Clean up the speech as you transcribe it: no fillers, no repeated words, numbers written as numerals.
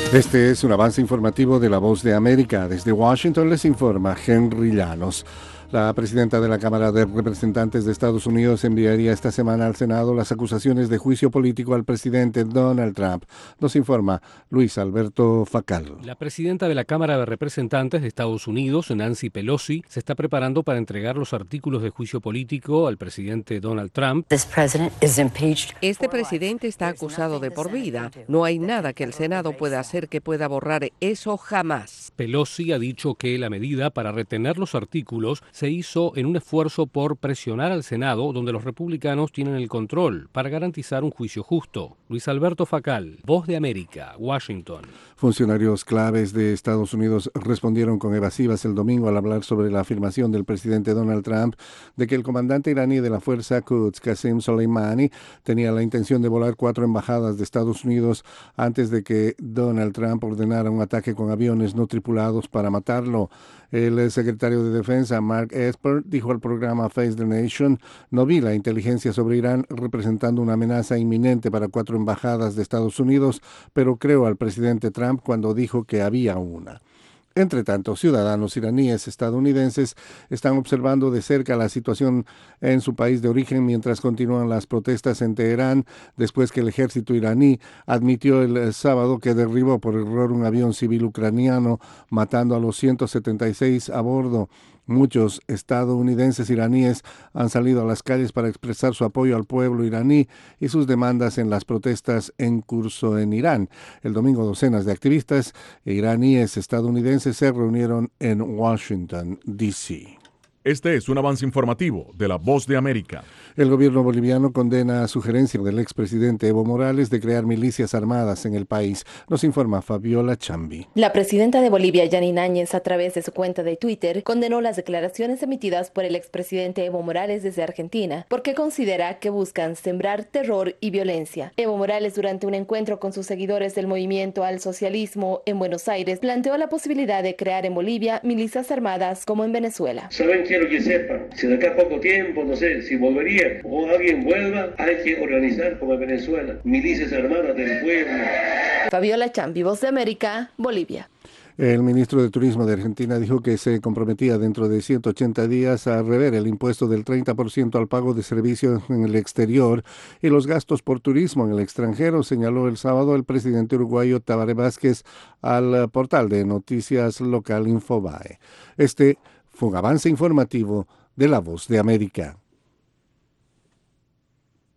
Este es un avance informativo de La Voz de América. Desde Washington les informa Henry Llanos. La presidenta de la Cámara de Representantes de Estados Unidos enviaría esta semana al Senado las acusaciones de juicio político al presidente Donald Trump. Nos informa Luis Alberto Facal. La presidenta de la Cámara de Representantes de Estados Unidos, Nancy Pelosi, se está preparando para entregar los artículos de juicio político al presidente Donald Trump. Este presidente está acusado de por vida. No hay nada que el Senado pueda hacer que pueda borrar eso jamás. Pelosi ha dicho que la medida para retener los artículos se hizo en un esfuerzo por presionar al Senado, donde los republicanos tienen el control, para garantizar un juicio justo. Luis Alberto Facal, Voz de América, Washington. Funcionarios claves de Estados Unidos respondieron con evasivas el domingo al hablar sobre la afirmación del presidente Donald Trump de que el comandante iraní de la fuerza Quds, Qasem Soleimani, tenía la intención de volar 4 embajadas de Estados Unidos antes de que Donald Trump ordenara un ataque con aviones no tripulados para matarlo. El secretario de Defensa, Mark Esper, dijo al programa Face the Nation: "No vi la inteligencia sobre Irán representando una amenaza inminente para 4 embajadas de Estados Unidos, pero creo al presidente Trump cuando dijo que había una". Entre tanto, ciudadanos iraníes estadounidenses están observando de cerca la situación en su país de origen mientras continúan las protestas en Teherán después que el ejército iraní admitió el sábado que derribó por error un avión civil ucraniano, matando a los 176 a bordo. Muchos estadounidenses iraníes han salido a las calles para expresar su apoyo al pueblo iraní y sus demandas en las protestas en curso en Irán. El domingo, docenas de activistas iraníes estadounidenses se reunieron en Washington, D.C. Este es un avance informativo de La Voz de América. El gobierno boliviano condena a sugerencia del expresidente Evo Morales de crear milicias armadas en el país. Nos informa Fabiola Chambi. La presidenta de Bolivia, Yanine Áñez, a través de su cuenta de Twitter, condenó las declaraciones emitidas por el expresidente Evo Morales desde Argentina, porque considera que buscan sembrar terror y violencia. Evo Morales, durante un encuentro con sus seguidores del movimiento al socialismo en Buenos Aires, planteó la posibilidad de crear en Bolivia milicias armadas como en Venezuela. Quiero que sepan, si de acá a poco tiempo, no sé, si volvería o alguien vuelva, hay que organizar como en Venezuela, milicias armadas del pueblo. Fabiola Chambi, Voz de América, Bolivia. El ministro de Turismo de Argentina dijo que se comprometía dentro de 180 días a rever el impuesto del 30% al pago de servicios en el exterior y los gastos por turismo en el extranjero, señaló el sábado el presidente uruguayo Tabaré Vázquez al portal de noticias local Infobae. Este fue un avance informativo de La Voz de América.